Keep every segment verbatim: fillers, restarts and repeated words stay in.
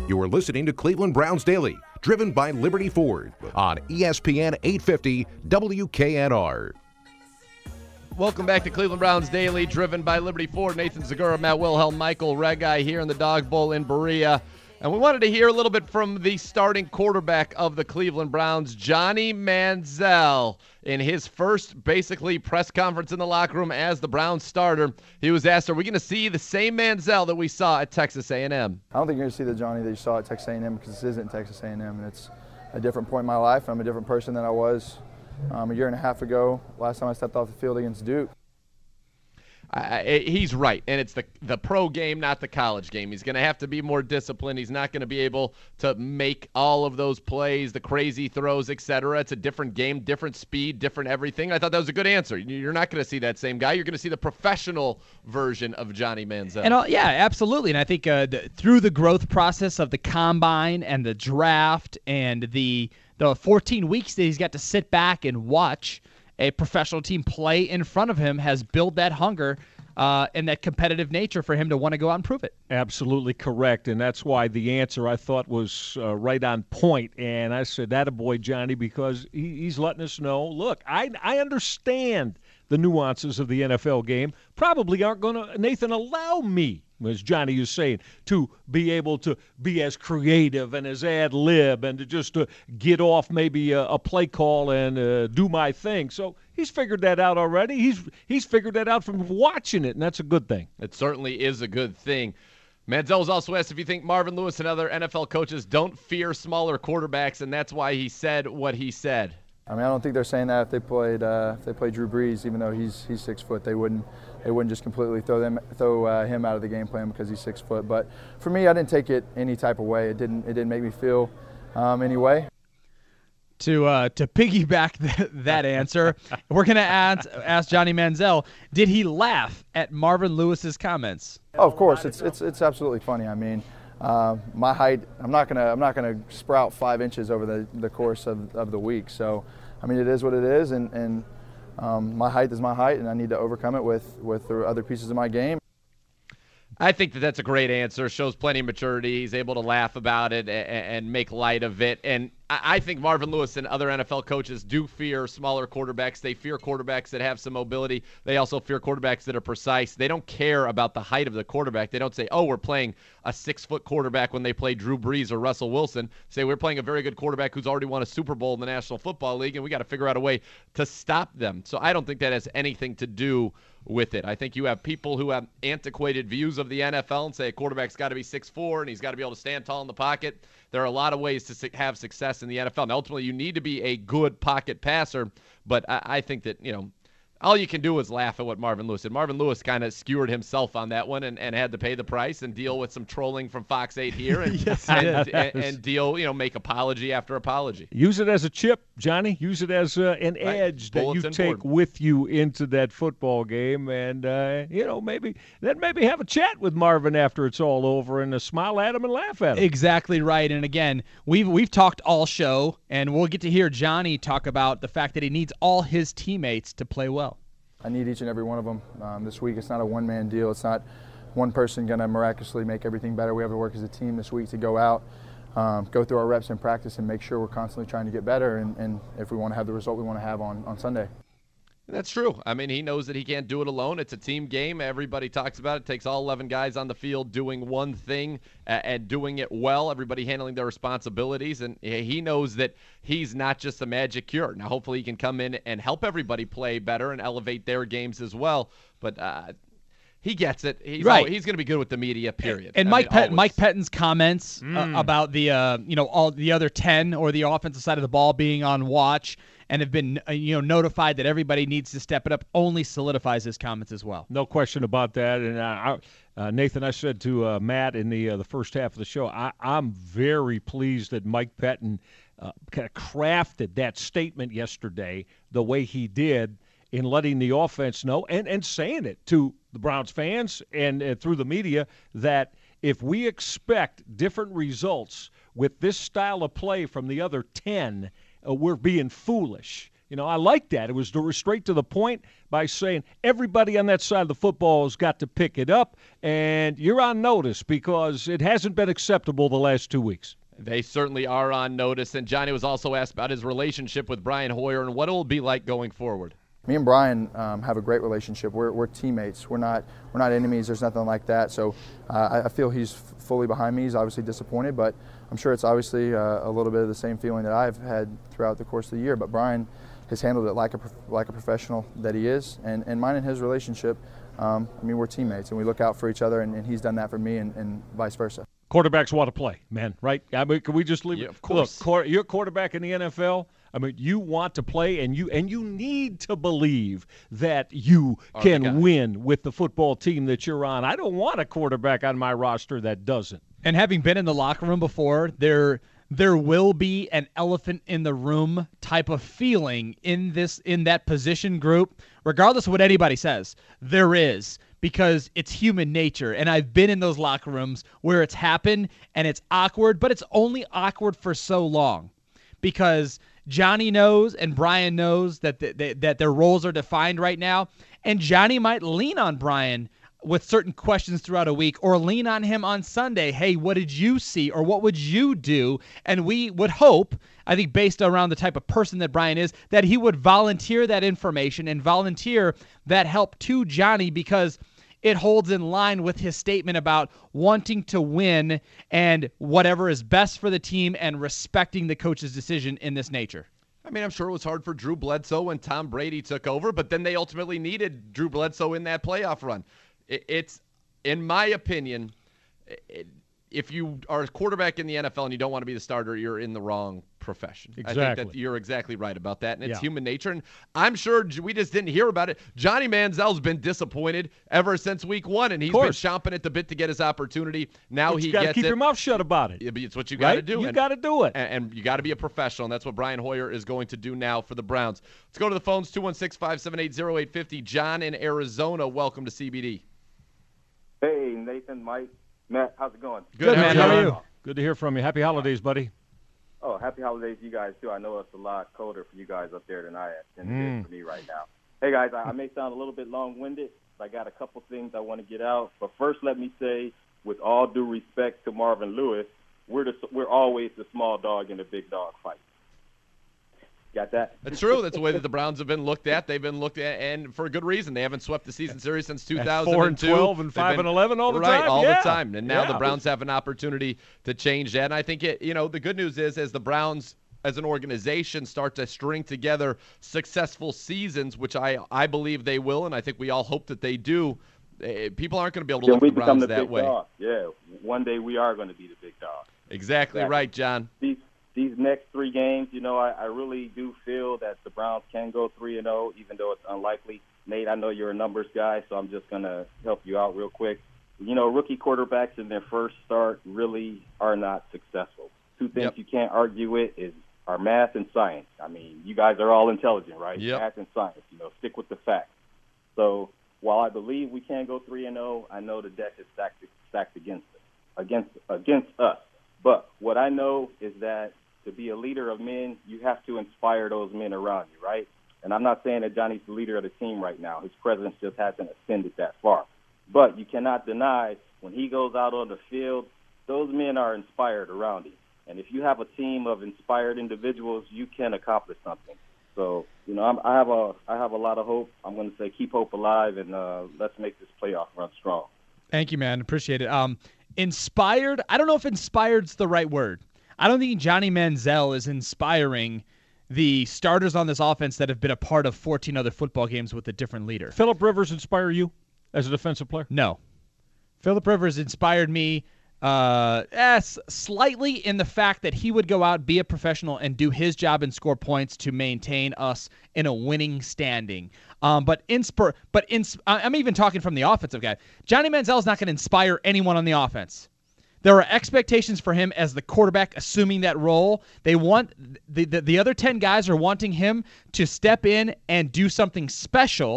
You are listening to Cleveland Browns Daily, driven by Liberty Ford on E S P N eight fifty W K N R. Welcome back to Cleveland Browns Daily, driven by Liberty Ford. Nathan Zagura, Matt Wilhelm, Michael Regai here in the Dog Bowl in Berea. And we wanted to hear a little bit from the starting quarterback of the Cleveland Browns, Johnny Manziel. In his first, basically, press conference in the locker room as the Browns starter, he was asked, are we going to see the same Manziel that we saw at Texas A and M? I don't think you're going to see the Johnny that you saw at Texas A and M because this isn't Texas A and M, and it's a different point in my life. I'm a different person than I was um, a year and a half ago, last time I stepped off the field against Duke. Uh, he's right, and it's the the pro game, not the college game. He's going to have to be more disciplined. He's not going to be able to make all of those plays, the crazy throws, et cetera. It's a different game, different speed, different everything. I thought that was a good answer. You're not going to see that same guy. You're going to see the professional version of Johnny Manziel. And uh, yeah, absolutely. And I think uh, the, through the growth process of the combine and the draft and the the fourteen weeks that he's got to sit back and watch a professional team play in front of him has built that hunger uh, and that competitive nature for him to want to go out and prove it. Absolutely correct, and that's why the answer I thought was uh, right on point. And I said, attaboy, Johnny, because he, he's letting us know, look, I, I understand the nuances of the N F L game. Probably aren't going to, Nathan, allow me, as Johnny is saying, to be able to be as creative and as ad-lib and to just uh, get off maybe a, a play call and uh, do my thing. So he's figured that out already. He's he's figured that out from watching it, and that's a good thing. It certainly is a good thing. Manziel was also asked if you think Marvin Lewis and other N F L coaches don't fear smaller quarterbacks, and that's why he said what he said. I mean, I don't think they're saying that if they played uh, if they played Drew Brees, even though he's he's six foot, they wouldn't they wouldn't just completely throw them throw uh, him out of the game plan because he's six foot. But for me, I didn't take it any type of way. It didn't it didn't make me feel um, any way. To uh, to piggyback th- that answer, we're gonna ask ask Johnny Manziel, did he laugh at Marvin Lewis's comments? Oh, of course, it's it's it's absolutely funny. I mean. Uh, my height, I'm not gonna, I'm not gonna sprout five inches over the, the course of, of the week. So, I mean, it is what it is, and, and um, my height is my height, and I need to overcome it with, with the other pieces of my game. I think that that's a great answer. Shows plenty of maturity. He's able to laugh about it and, and make light of it. And I think Marvin Lewis and other N F L coaches do fear smaller quarterbacks. They fear quarterbacks that have some mobility. They also fear quarterbacks that are precise. They don't care about the height of the quarterback. They don't say, oh, we're playing a six-foot quarterback when they play Drew Brees or Russell Wilson. Say, we're playing a very good quarterback who's already won a Super Bowl in the National Football League, and we got to figure out a way to stop them. So I don't think that has anything to do with it. I think you have people who have antiquated views of the N F L and say a quarterback's got to be six foot four and he's got to be able to stand tall in the pocket. There are a lot of ways to have success in the N F L. Now, ultimately, you need to be a good pocket passer, but I, I think that, you know, all you can do is laugh at what Marvin Lewis did. Marvin Lewis kind of skewered himself on that one and, and had to pay the price and deal with some trolling from Fox eight here and, yes, and, and, and deal, you know, make apology after apology. Use it as a chip, Johnny. Use it as uh, an right. edge that Bulletin you take board. with you into that football game. And, uh, you know, maybe then maybe have a chat with Marvin after it's all over and uh, smile at him and laugh at him. Exactly right. And again, we've we've talked all show, and we'll get to hear Johnny talk about the fact that he needs all his teammates to play well. I need each and every one of them um, this week. It's not a one-man deal. It's not one person going to miraculously make everything better. We have to work as a team this week to go out, um, go through our reps in practice, and make sure we're constantly trying to get better. And, and if we want to have the result we want to have on, on Sunday. That's true. I mean, he knows that he can't do it alone. It's a team game. Everybody talks about it. It takes all eleven guys on the field doing one thing uh, and doing it well, everybody handling their responsibilities. And he knows that he's not just a magic cure. Now, hopefully he can come in and help everybody play better and elevate their games as well. But uh, he gets it. He's, right. al- he's going to be good with the media, period. And I Mike mean, Pet- Mike Pettin's comments Mm. uh, about the uh, you know all the other ten or the offensive side of the ball being on watch and have been uh, you know notified that everybody needs to step it up only solidifies his comments as well. No question about that. And uh, uh, Nathan, I said to uh, Matt in the uh, the first half of the show, I, I'm very pleased that Mike Pettin uh, kind of crafted that statement yesterday the way he did in letting the offense know and, and saying it to the Browns fans and uh, through the media that if we expect different results with this style of play from the other ten, uh, we're being foolish. You know, I like that. It was straight to the point by saying everybody on that side of the football has got to pick it up, and you're on notice because it hasn't been acceptable the last two weeks. They certainly are on notice. And Johnny was also asked about his relationship with Brian Hoyer and what it will be like going forward. Me and Brian um, have a great relationship. We're, we're teammates. We're not we're not enemies. There's nothing like that. So uh, I, I feel he's f- fully behind me. He's obviously disappointed, but I'm sure it's obviously uh, a little bit of the same feeling that I've had throughout the course of the year. But Brian has handled it like a like a professional that he is, and, and mine and his relationship. Um, I mean, we're teammates, and we look out for each other, and, and he's done that for me, and, and vice versa. Quarterbacks want to play, man, right? I mean, can we just leave yeah, it? Of course. Look, you're a quarterback in the N F L. I mean, you want to play, and you and you need to believe that you Are can win with the football team that you're on. I don't want a quarterback on my roster that doesn't. And having been in the locker room before, there there will be an elephant in the room type of feeling in this in that position group, regardless of what anybody says. There is, because it's human nature. And I've been in those locker rooms where it's happened and it's awkward, but it's only awkward for so long. Because Johnny knows and Brian knows that the, that, that their roles are defined right now, and Johnny might lean on Brian with certain questions throughout a week, or lean on him on Sunday. Hey, what did you see, or what would you do? And we would hope, I think based around the type of person that Brian is, that he would volunteer that information and volunteer that help to Johnny, because it holds in line with his statement about wanting to win and whatever is best for the team and respecting the coach's decision in this nature. I mean, I'm sure it was hard for Drew Bledsoe when Tom Brady took over, but then they ultimately needed Drew Bledsoe in that playoff run. It's, in my opinion, if you are a quarterback in the N F L and you don't want to be the starter, you're in the wrong profession. Exactly. I think that you're exactly right about that, and it's Yeah. human nature. And I'm sure we just didn't hear about it. Johnny Manziel's been disappointed ever since week one, and he's been chomping at the bit to get his opportunity. Now but he you gotta gets keep it. your mouth shut about it. It's what you got to right? do. You and, got to do it. And, and you got to be a professional, and that's what Brian Hoyer is going to do now for the Browns. Let's go to the phones, two one six, five seven eight, zero eight five zero. John in Arizona, welcome to C B D. Hey, Nathan, Mike, Matt, how's it going? Good, Good, man. How are you? Good to hear from you. Happy holidays, buddy. Oh, happy holidays to you guys, too. I know it's a lot colder for you guys up there than I than it Mm. is for me right now. Hey, guys, I, I may sound a little bit long-winded, but I got a couple things I want to get out. But first, let me say, with all due respect to Marvin Lewis, we're the, we're always the small dog in the big dog fight. Got that? That's true. That's the way that the Browns have been looked at. They've been looked at, and for a good reason. They haven't swept the season series since two thousand two. four and twelve and They've five been- and eleven all the right, time. all Yeah. the time. And now Yeah. the Browns have an opportunity to change that. And I think, it, you know, the good news is as the Browns as an organization start to string together successful seasons, which I, I believe they will, and I think we all hope that they do, eh, people aren't going to be able to Then look we at the become Browns the that big way. dog. Yeah, one day we are going to be the big dog. Exactly, Exactly. right, John. These these next three games, you know, I, I really do feel that the Browns can go three and zero, even though it's unlikely. Nate, I know you're a numbers guy, so I'm just going to help you out real quick. You know, rookie quarterbacks in their first start really are not successful. Two things Yep. you can't argue with is are math and science. I mean, you guys are all intelligent, right? Yep. Math and science. You know, stick with the facts. So while I believe we can go three and zero, I know the deck is stacked stacked against us, against against us. But what I know is that to be a leader of men, you have to inspire those men around you, right? And I'm not saying that Johnny's the leader of the team right now. His presence just hasn't ascended that far. But you cannot deny when he goes out on the field, those men are inspired around him. And if you have a team of inspired individuals, you can accomplish something. So, you know, I'm, I have a I have a lot of hope. I'm going to say keep hope alive, and uh, let's make this playoff run strong. Thank you, man. Appreciate it. Um, inspired, I don't know if inspired's the right word. I don't think Johnny Manziel is inspiring the starters on this offense that have been a part of fourteen other football games with a different leader. Phillip Rivers inspire you as a defensive player? No. Phillip Rivers inspired me uh, yes, slightly in the fact that he would go out, be a professional, and do his job and score points to maintain us in a winning standing. Um, but inspire, but ins- I'm even talking from the offensive guy. Johnny Manziel is not going to inspire anyone on the offense. There are expectations for him as the quarterback assuming that role. They want the, the the other ten guys are wanting him to step in and do something special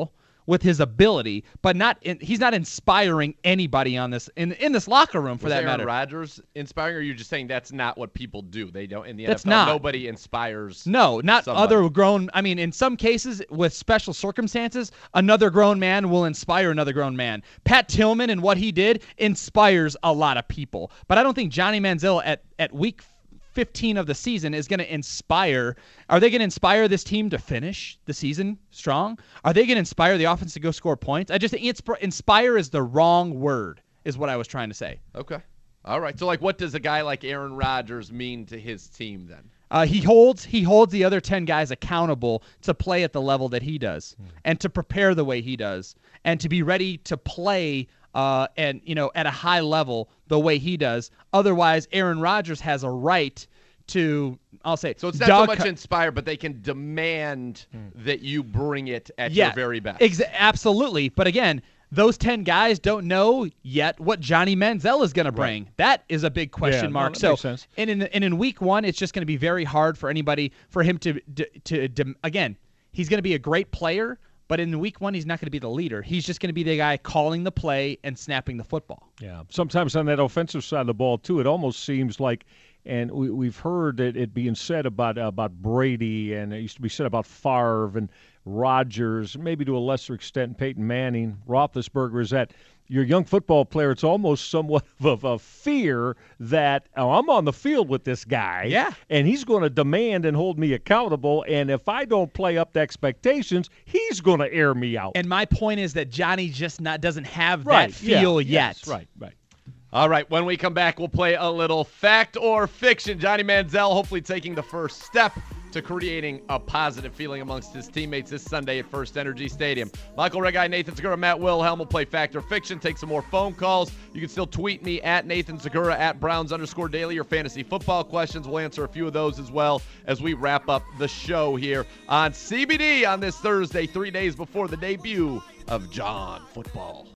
with his ability, but not in, he's not inspiring anybody on this in in this locker room for Was that Aaron matter. Rodgers inspiring, or are you just saying that's not what people do? They don't in the That's N F L. not. Nobody inspires. No, not somebody. other grown. I mean, in some cases, with special circumstances, another grown man will inspire another grown man. Pat Tillman and what he did inspires a lot of people. But I don't think Johnny Manziel at, at week fifteen of the season is going to inspire. Are they going to inspire this team to finish the season strong? Are they going to inspire the offense to go score points? I just think insp- inspire is the wrong word, is what I was trying to say. Okay. All right. So, like, what does a guy like Aaron Rodgers mean to his team then? Uh, he holds he holds the other ten guys accountable to play at the level that he does, mm. and to prepare the way he does, and to be ready to play uh, and you know at a high level the way he does. Otherwise, Aaron Rodgers has a right to, I'll say, so it's not dog so much cu- inspire, but they can demand mm. that you bring it at yeah, your very best. Ex- absolutely. But again, those ten guys don't know yet what Johnny Manziel is going to bring. Right. That is a big question yeah, mark. No, that so, makes sense. And in and in week one, it's just going to be very hard for anybody for him to to, to again. He's going to be a great player, but in week one, he's not going to be the leader. He's just going to be the guy calling the play and snapping the football. Yeah. Sometimes on that offensive side of the ball too, it almost seems like. And we, we've heard it, it being said about uh, about Brady, and it used to be said about Favre and Rodgers, maybe to a lesser extent Peyton Manning, Roethlisberger, is that your young football player, it's almost somewhat of a fear that, oh, I'm on the field with this guy, yeah, and he's going to demand and hold me accountable, and if I don't play up to expectations, he's going to air me out. And my point is that Johnny just not doesn't have right. that feel yeah. yet. Yes. Right, right. All right, when we come back, we'll play a little fact or fiction. Johnny Manziel hopefully taking the first step to creating a positive feeling amongst his teammates this Sunday at First Energy Stadium. Michael Regai, Nathan Segura, Matt Wilhelm will play fact or fiction, take some more phone calls. You can still tweet me at Nathan Segura, at Browns underscore daily, your fantasy football questions. We'll answer a few of those as well as we wrap up the show here on C B D on this Thursday, three days before the debut of John Football.